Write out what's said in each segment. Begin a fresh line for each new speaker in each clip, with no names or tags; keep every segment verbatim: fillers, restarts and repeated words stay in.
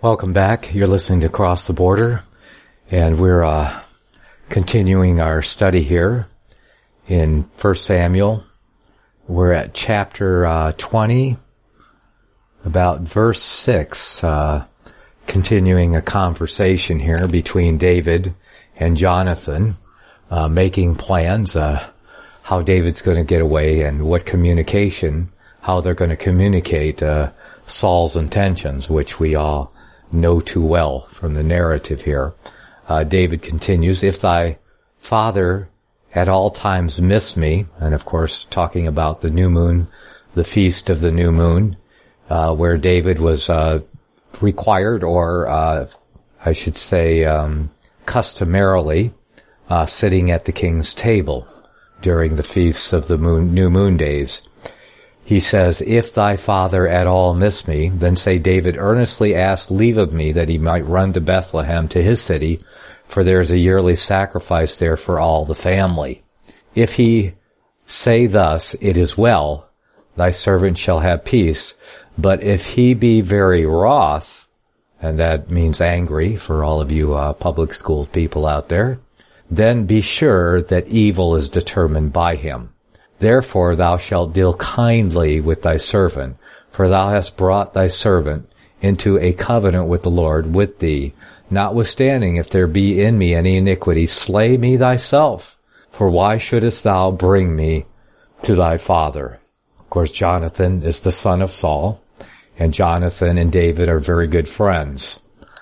Welcome back. You're listening to Cross the Border, and we're uh, continuing our study here in First Samuel. We're at chapter uh, twenty, about verse six, uh, continuing a conversation here between David and Jonathan, uh, making plans, uh, how David's going to get away and what communication, how they're going to communicate uh, Saul's intentions, which we all know too well from the narrative here. Uh, David continues, if thy father at all times miss me, and of course talking about the new moon, the feast of the new moon, uh, where David was uh, required, or uh, I should say um, customarily, uh, sitting at the king's table during the feasts of the moon, new moon days. He says, if thy father at all miss me, then say David earnestly asked leave of me that he might run to Bethlehem to his city, for there is a yearly sacrifice there for all the family. If he say thus, it is well, thy servant shall have peace. But if he be very wroth, and that means angry for all of you uh, public school people out there, then be sure that evil is determined by him. Therefore thou shalt deal kindly with thy servant, for thou hast brought thy servant into a covenant with the Lord with thee. Notwithstanding, if there be in me any iniquity, slay me thyself. For why shouldest thou bring me to thy father? Of course, Jonathan is the son of Saul, and Jonathan and David are very good friends.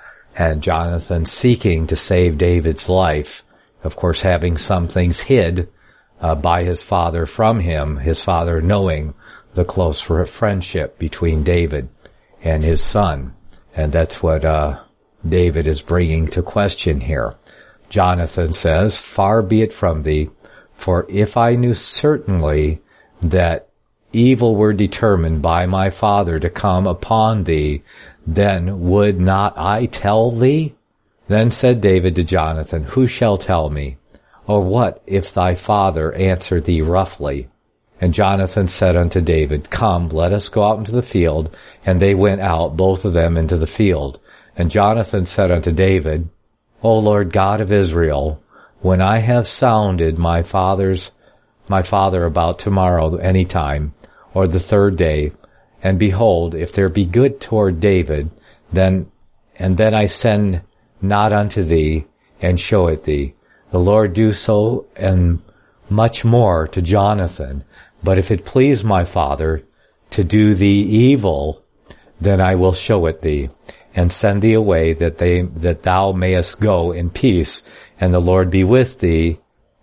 And Jonathan seeking to save David's life, of course having some things hid Uh, by his father from him, his father knowing the close friendship between David and his son. And that's what uh, David is bringing to question here. Jonathan says, far be it from thee, for if I knew certainly that evil were determined by my father to come upon thee, then would not I tell thee? Then said David to Jonathan, who shall tell me? Or what if thy father answer thee roughly? And Jonathan said unto David, come, let us go out into the field. And they went out, both of them, into the field. And Jonathan said unto David, O Lord God of Israel, when I have sounded my father's, my father about tomorrow any time, or the third day, and behold, if there be good toward David, then, and then I send not unto thee, and show it thee. The Lord do so and much more to Jonathan. But if it please my father to do thee evil, then I will show it thee, and send thee away that they, that thou mayest go in peace, and the Lord be with thee,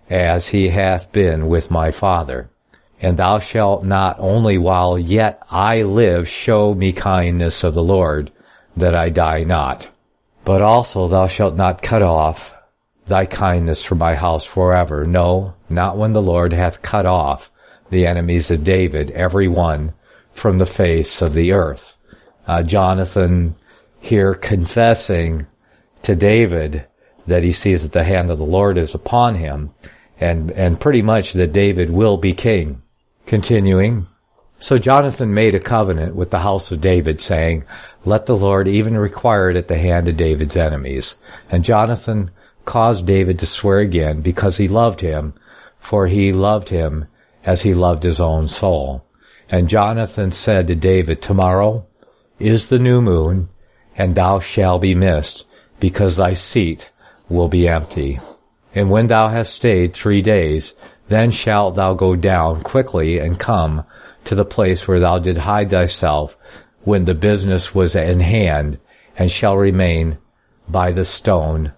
as he hath been with my father. And thou shalt not only while yet I live show me kindness of the Lord, that I die not, but also thou shalt not cut off thy kindness from my house forever. No, not when the Lord hath cut off the enemies of David, every one from the face of the earth. Uh, Jonathan here confessing to David that he sees that the hand of the Lord is upon him, and, and pretty much that David will be king. Continuing, so Jonathan made a covenant with the house of David, saying, let the Lord even require it at the hand of David's enemies. And Jonathan caused David to swear again, because he loved him, for he loved him as he loved his own soul. And Jonathan said to David, tomorrow is the new moon, and thou shalt be missed, because thy seat will be empty. And when thou hast stayed three days, then shalt thou go down quickly and come to the place where thou did hide thyself when the business was in hand, and shall remain by the stone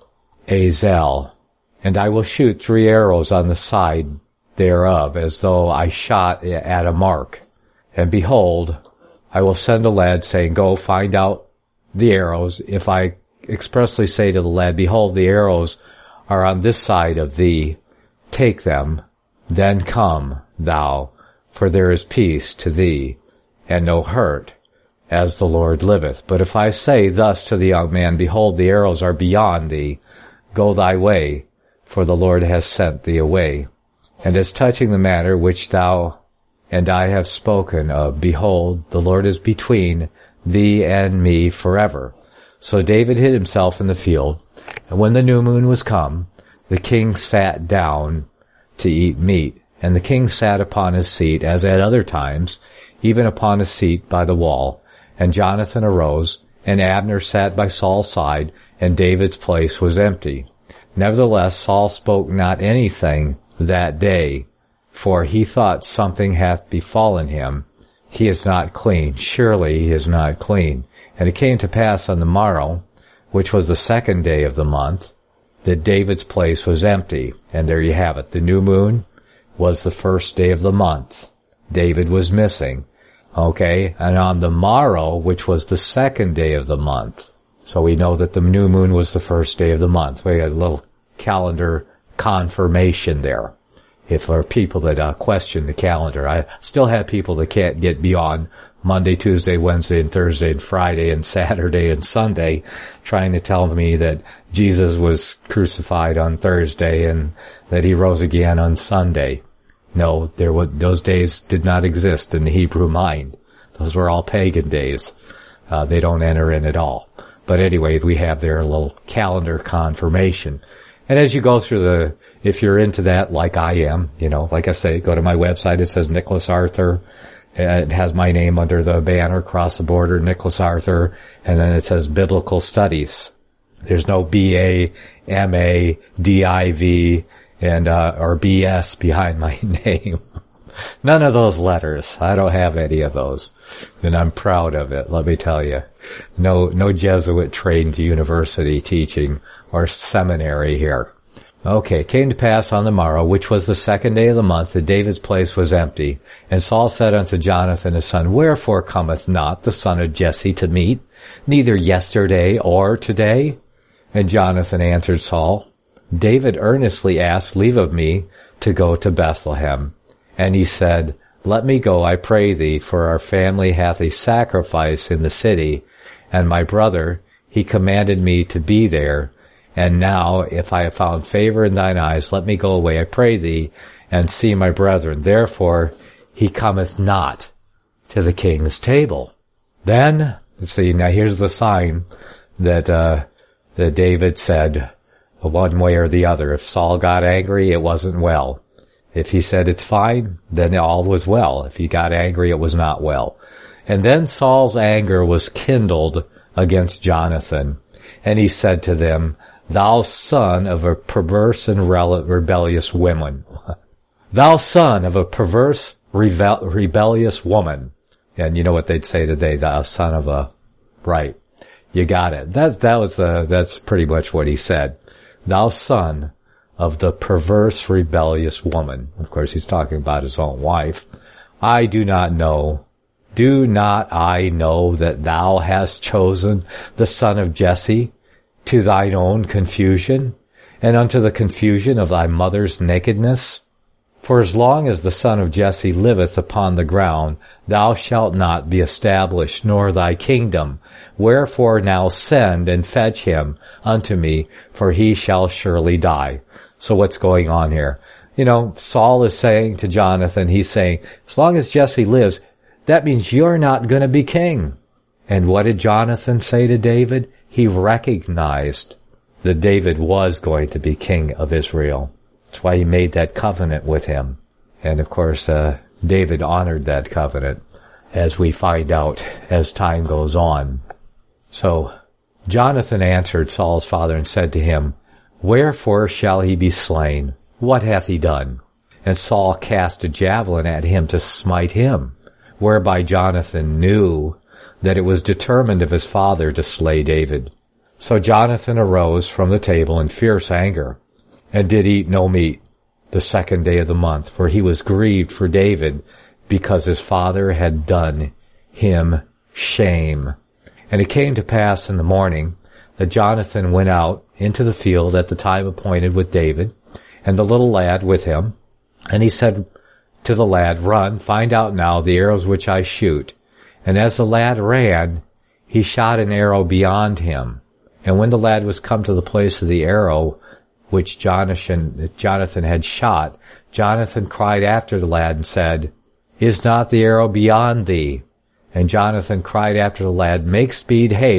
Azel, and I will shoot three arrows on the side thereof, as though I shot at a mark. And behold, I will send a lad, saying, go find out the arrows. If I expressly say to the lad, behold, the arrows are on this side of thee, take them, then come thou, for there is peace to thee, and no hurt, as the Lord liveth. But if I say thus to the young man, behold, the arrows are beyond thee, go thy way, for the Lord has sent thee away. And as touching the matter which thou and I have spoken of, behold, the Lord is between thee and me forever. So David hid himself in the field, and when the new moon was come, the king sat down to eat meat. And the king sat upon his seat, as at other times, even upon a seat by the wall. And Jonathan arose, and Abner sat by Saul's side, and David's place was empty. Nevertheless, Saul spoke not anything that day, for he thought something hath befallen him. He is not clean. Surely he is not clean. And it came to pass on the morrow, which was the second day of the month, that David's place was empty. And there you have it. The new moon was the first day of the month. David was missing. Okay, and on the morrow, which was the second day of the month. So we know that the new moon was the first day of the month. We got a little calendar confirmation there. If there are people that uh, question the calendar, I still have people that can't get beyond Monday, Tuesday, Wednesday, and Thursday, and Friday, and Saturday, and Sunday, trying to tell me that Jesus was crucified on Thursday and that he rose again on Sunday. No, there was, those days did not exist in the Hebrew mind. Those were all pagan days. Uh, they don't enter in at all. But anyway, we have their little calendar confirmation. And as you go through the, if you're into that like I am, you know, like I say, go to my website. It says Nicholas Arthur. It has my name under the banner across the border, Nicholas Arthur. And then it says Biblical Studies. There's no B A, M A, D I V, and, uh, or B S behind my name. None of those letters. I don't have any of those. And I'm proud of it, let me tell you. No, no Jesuit trained university teaching or seminary here. Okay, it came to pass on the morrow, which was the second day of the month, that David's place was empty. And Saul said unto Jonathan his son, Wherefore cometh not the son of Jesse to meat, neither yesterday or today? And Jonathan answered Saul, David earnestly asked leave of me to go to Bethlehem. And he said, Let me go, I pray thee, for our family hath a sacrifice in the city, and my brother, he commanded me to be there. And now, if I have found favor in thine eyes, let me go away, I pray thee, and see my brethren. Therefore, he cometh not to the king's table. Then, see, now here's the sign that, uh, that David said one way or the other. If Saul got angry, it wasn't well. If he said it's fine, then all was well. If he got angry, it was not well. And then Saul's anger was kindled against Jonathan. And he said to them, Thou son of a perverse and rebellious woman. Thou son of a perverse, rebel- rebellious woman. And you know what they'd say today, thou son of a, right. You got it. That's, that was the, that's pretty much what he said. Thou son of the perverse, rebellious woman. Of course, he's talking about his own wife. I do not know. Do not I know that thou hast chosen the son of Jesse to thine own confusion, and unto the confusion of thy mother's nakedness? For as long as the son of Jesse liveth upon the ground, thou shalt not be established, nor thy kingdom. Wherefore now send and fetch him unto me, for he shall surely die. So what's going on here? You know, Saul is saying to Jonathan, he's saying, as long as Jesse lives, that means you're not going to be king. And what did Jonathan say to David? He recognized that David was going to be king of Israel. That's why he made that covenant with him. And of course, uh, David honored that covenant, as we find out as time goes on. So Jonathan answered Saul's father and said to him, Wherefore shall he be slain? What hath he done? And Saul cast a javelin at him to smite him, whereby Jonathan knew that it was determined of his father to slay David. So Jonathan arose from the table in fierce anger, and did eat no meat the second day of the month, for he was grieved for David, because his father had done him shame. And it came to pass in the morning that Jonathan went out into the field at the time appointed with David, and the little lad with him. And he said to the lad, Run, find out now the arrows which I shoot. And as the lad ran, he shot an arrow beyond him. And when the lad was come to the place of the arrow which Jonathan, Jonathan had shot, Jonathan cried after the lad and said, Is not the arrow beyond thee? And Jonathan cried after the lad, Make speed haste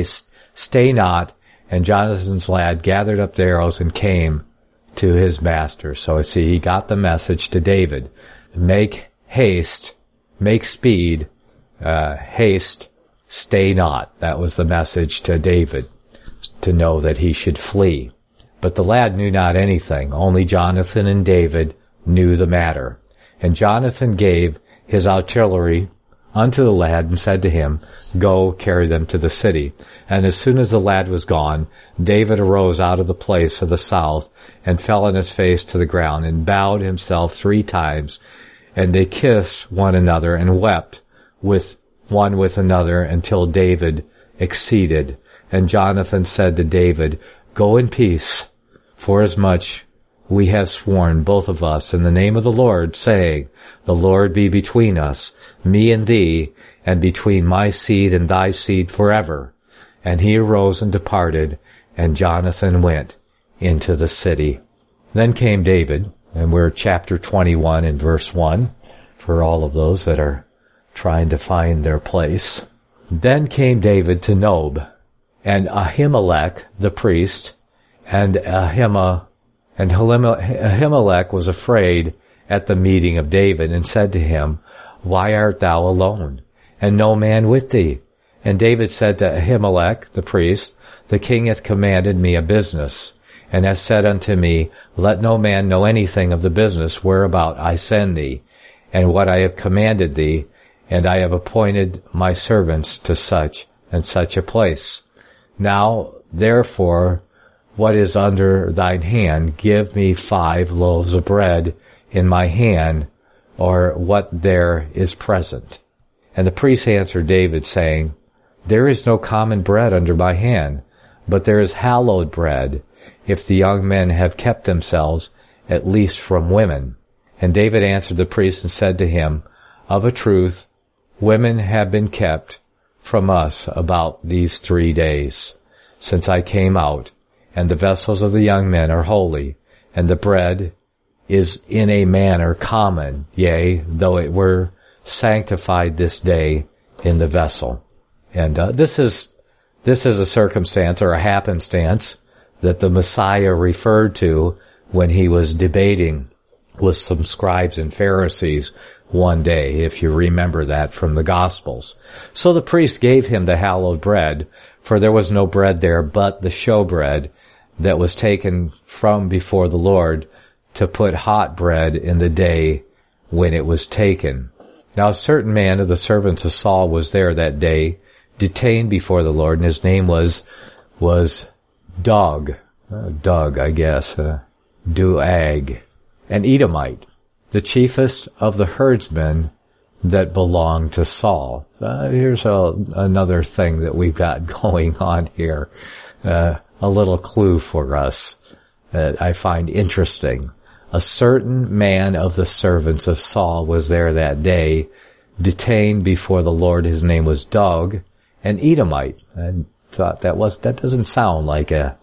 Stay not. And Jonathan's lad gathered up the arrows and came to his master. So see, he got the message to David. Make haste, make speed, uh, haste, stay not. That was the message to David, to know that he should flee. But the lad knew not anything. Only Jonathan and David knew the matter. And Jonathan gave his artillery unto the lad and said to him, Go, carry them to the city. And as soon as the lad was gone, David arose out of the place of the south and fell on his face to the ground and bowed himself three times. And they kissed one another and wept with one with another until David exceeded. And Jonathan said to David, Go in peace, forasmuch we have sworn, both of us, in the name of the Lord, saying, The Lord be between us, me and thee, and between my seed and thy seed forever. And he arose and departed, and Jonathan went into the city. Then came David, and we're chapter twenty-one and verse one, for all of those that are trying to find their place. Then came David to Nob, and Ahimelech the priest, and Ahima, and Ahimelech was afraid at the meeting of David, and said to him, Why art thou alone, and no man with thee? And David said to Ahimelech the priest, The king hath commanded me a business, and hath said unto me, Let no man know anything of the business whereabout I send thee, and what I have commanded thee, and I have appointed my servants to such and such a place. Now, therefore, what is under thine hand, give me five loaves of bread in my hand, or what there is present. And the priest answered David, saying, There is no common bread under my hand, but there is hallowed bread, if the young men have kept themselves, at least from women. And David answered the priest and said to him, Of a truth, women have been kept from us about these three days, since I came out, and the vessels of the young men are holy, and the bread is in a manner common, yea, though it were sanctified this day in the vessel. And uh, this is this is a circumstance or a happenstance that the Messiah referred to when he was debating with some scribes and Pharisees one day, if you remember that from the Gospels. So the priest gave him the hallowed bread, for there was no bread there but the showbread that was taken from before the Lord to put hot bread in the day when it was taken. Now a certain man of the servants of Saul was there that day, detained before the Lord, and his name was was Doeg, uh, Doeg, I guess, uh, Doeg, an Edomite, the chiefest of the herdsmen that belonged to Saul. Uh, here's a, another thing that we've got going on here, uh, a little clue for us that I find interesting. A certain man of the servants of Saul was there that day, detained before the Lord. His name was Doeg, an Edomite. I thought that was that doesn't sound like a,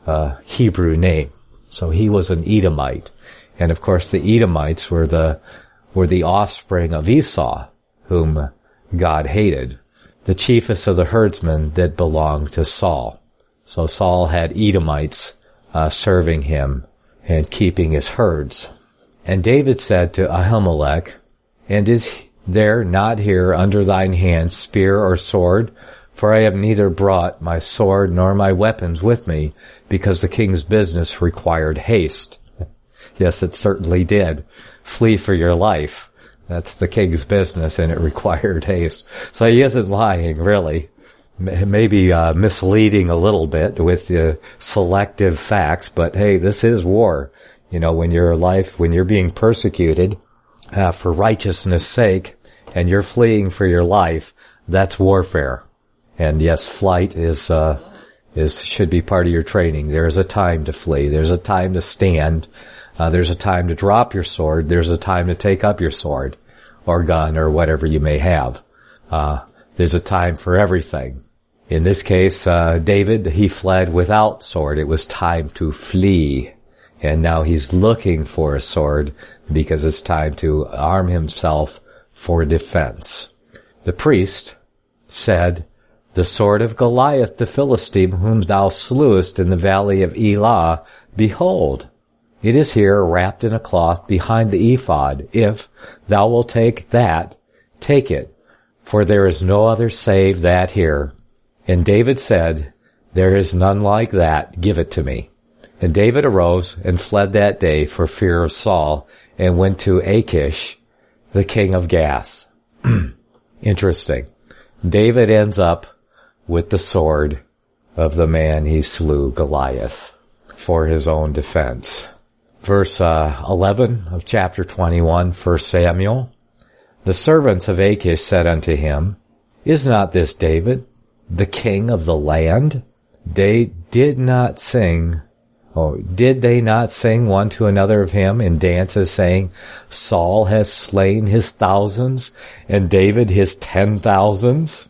a Hebrew name. So he was an Edomite, and of course the Edomites were the were the offspring of Esau, whom God hated, the chiefest of the herdsmen that belonged to Saul. So Saul had Edomites uh, serving him and keeping his herds. And David said to Ahimelech, And is there not here under thine hand spear or sword? For I have neither brought my sword nor my weapons with me, because the king's business required haste. Yes, it certainly did. Flee for your life. That's the king's business, and it required haste. So he isn't lying, really. Maybe uh, misleading a little bit with the selective facts, but hey, this is war. You know, when your life, when you're being persecuted uh, for righteousness' sake, and you're fleeing for your life, that's warfare. And yes, flight is uh is should be part of your training. There is a time to flee. There's a time to stand. Uh, there's a time to drop your sword. There's a time to take up your sword or gun or whatever you may have. Uh, there's a time for everything. In this case, uh, David, he fled without sword. It was time to flee. And now he's looking for a sword because it's time to arm himself for defense. The priest said, the sword of Goliath the Philistine, whom thou slewest in the valley of Elah, behold, it is here wrapped in a cloth behind the ephod. If thou wilt take that, take it, for there is no other save that here. And David said, there is none like that, give it to me. And David arose and fled that day for fear of Saul, and went to Achish, the king of Gath. Interesting. David ends up with the sword of the man he slew, Goliath, for his own defense. Verse uh, eleven of chapter twenty-one, First Samuel. The servants of Achish said unto him, is not this David, the king of the land? They did not sing, oh, did they not sing one to another of him in dances, saying, Saul has slain his thousands, and David his ten thousands?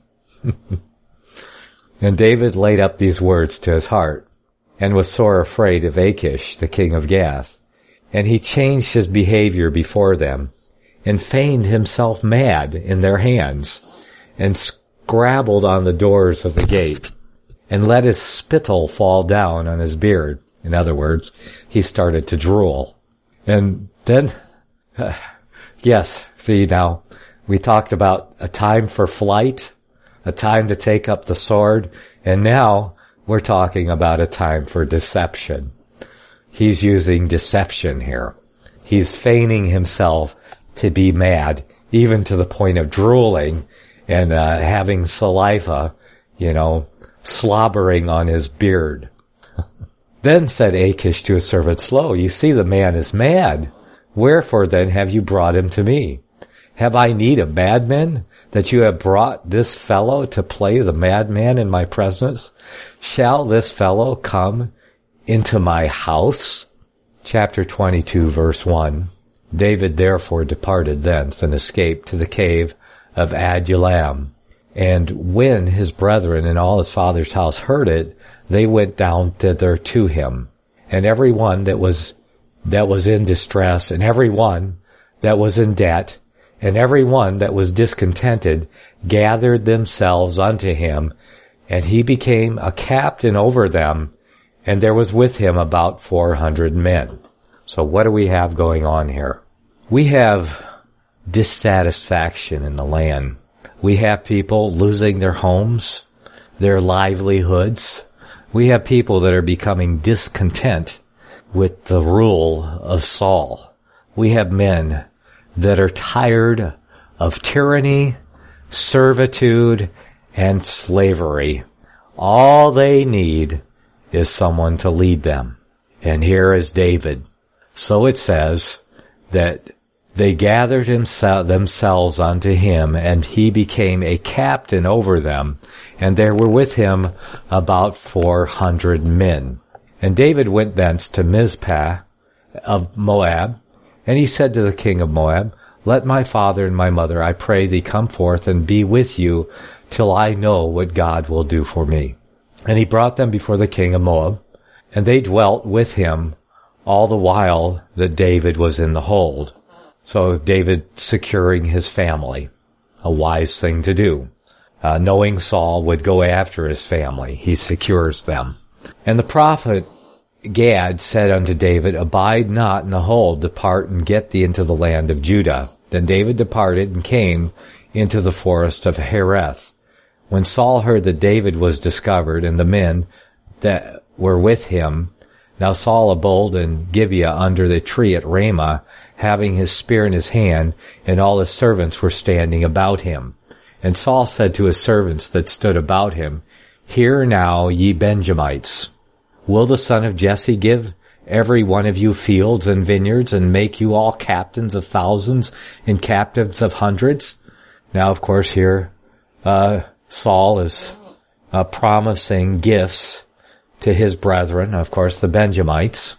And David laid up these words to his heart, and was sore afraid of Achish, the king of Gath. And he changed his behavior before them, and feigned himself mad in their hands, and scrabbled on the doors of the gate, and let his spittle fall down on his beard. In other words, he started to drool. And then, uh, yes, see now, we talked about a time for flight, a time to take up the sword, and now we're talking about a time for deception. He's using deception here. He's feigning himself to be mad, even to the point of drooling and uh, having saliva, you know, slobbering on his beard. Then said Achish to his servants, Lo, you see the man is mad. Wherefore then have you brought him to me? Have I need of madmen, that you have brought this fellow to play the madman in my presence? Shall this fellow come into my house? Chapter twenty-two, verse one. David therefore departed thence and escaped to the cave of Adullam. And when his brethren and all his father's house heard it, they went down thither to him. And every one that was, that was in distress, and every one that was in debt, and every one that was discontented, gathered themselves unto him, and he became a captain over them, and there was with him about four hundred men. So what do we have going on here? We have dissatisfaction in the land. We have people losing their homes, their livelihoods. We have people that are becoming discontent with the rule of Saul. We have men that are tired of tyranny, servitude, and slavery. All they need is someone to lead them. And here is David. So it says that they gathered himself, themselves unto him, and he became a captain over them, and there were with him about four hundred men. And David went thence to Mizpah of Moab, and he said to the king of Moab, Let my father and my mother, I pray thee, come forth and be with you, till I know what God will do for me. And he brought them before the king of Moab, and they dwelt with him all the while that David was in the hold. So David securing his family, a wise thing to do. Uh, knowing Saul would go after his family, he secures them. And the prophet Gad said unto David, Abide not in the hold, depart and get thee into the land of Judah. Then David departed and came into the forest of Hereth. When Saul heard that David was discovered and the men that were with him, now Saul abode in Gibeah under the tree at Ramah, having his spear in his hand, and all his servants were standing about him. And Saul said to his servants that stood about him, Hear now, ye Benjamites, will the son of Jesse give every one of you fields and vineyards, and make you all captains of thousands and captains of hundreds? Now, of course, here uh Saul is uh, promising gifts to his brethren, of course, the Benjamites,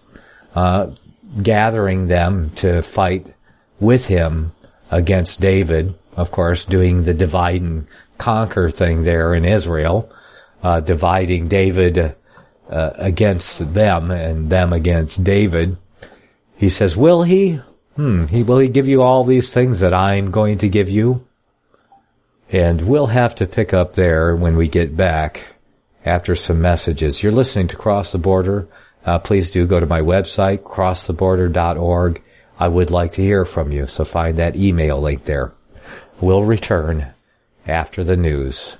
uh gathering them to fight with him against David, of course, doing the divide and conquer thing there in Israel, uh, dividing David uh, against them and them against David. He says, will he? Hmm, he, will he give you all these things that I'm going to give you? And we'll have to pick up there when we get back after some messages. You're listening to Cross the Border. Uh, please do go to my website, cross the border dot org. I would like to hear from you, so find that email link there. We'll return after the news.